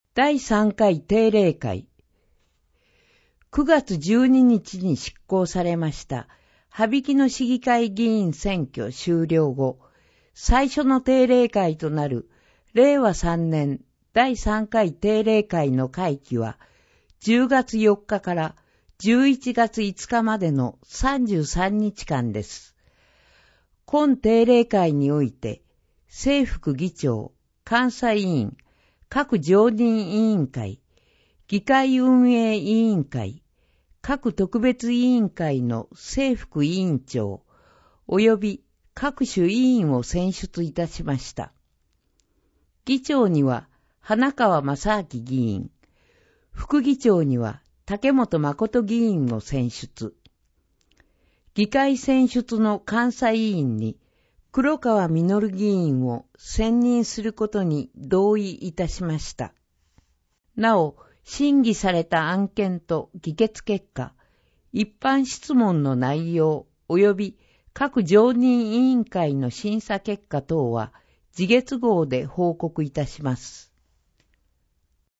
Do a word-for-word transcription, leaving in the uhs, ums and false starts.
だいさんかい定例会。くがつじゅうににちに執行されました羽曳野市議会議員選挙終了後、最初の定例会となるれいわさんねんだいさんかい定例会の会期はじゅうがつよっかからじゅういちがついつかまでのさんじゅうさんにちかんです。今定例会において、正副議長、監査委員、各常任委員会、議会運営委員会、各特別委員会の正副委員長、及び各種委員を選出いたしました。議長には花川正明議員、副議長には竹本誠議員を選出。議会選出の監査委員に黒川実議員を選任することに同意いたしました。なお、審議された案件と議決結果、一般質問の内容及び各常任委員会の審査結果等は次月号で報告いたします。